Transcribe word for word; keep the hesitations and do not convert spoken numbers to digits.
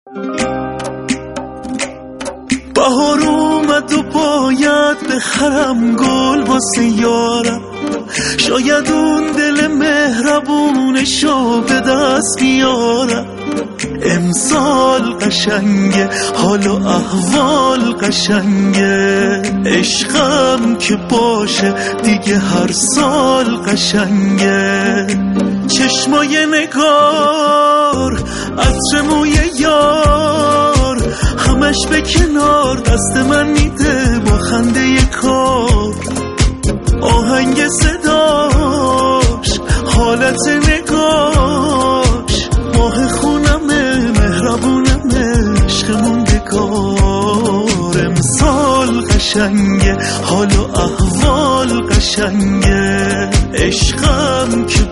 بهار اومد و باید بخرم گل واسه یارم، شاید اون دل مهربونشو به دست بیارم. امسال قشنگه، حال و احوال قشنگه، عشقم که باشه دیگه هر سال قشنگه. چشمای نگار، عطر موی یار، همش به کنار دست من میده با خنده کار. آهنگ صداش، حالت نگاش، ماه خونمه، مهربونمه، عشقمون بکار. امسال قشنگه، حال و احوال قشنگه، عشقم که